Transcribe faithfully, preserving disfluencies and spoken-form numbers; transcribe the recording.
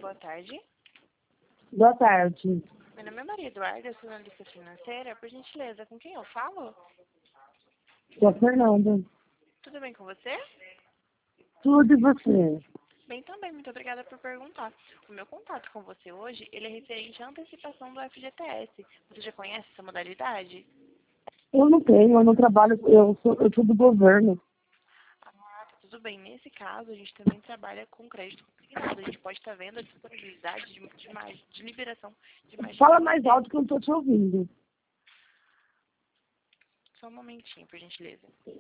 boa tarde. Boa tarde. Meu nome é Maria Eduarda, eu sou analista financeira. Por gentileza, com quem eu falo? Sou a Fernanda. Tudo bem com você? Tudo e você? Bem também, muito obrigada por perguntar. O meu contato com você hoje, ele é referente à antecipação do F G T S. Você já conhece essa modalidade? Eu não tenho, eu não trabalho, eu sou, eu sou do governo. Ah, tá tudo bem. Nesse caso, a gente também trabalha com crédito consignado. A gente pode estar vendo a disponibilidade de, de, mais, de liberação de mais de Fala cem mais por cento. alto que eu não estou te ouvindo. Só um momentinho, por gentileza.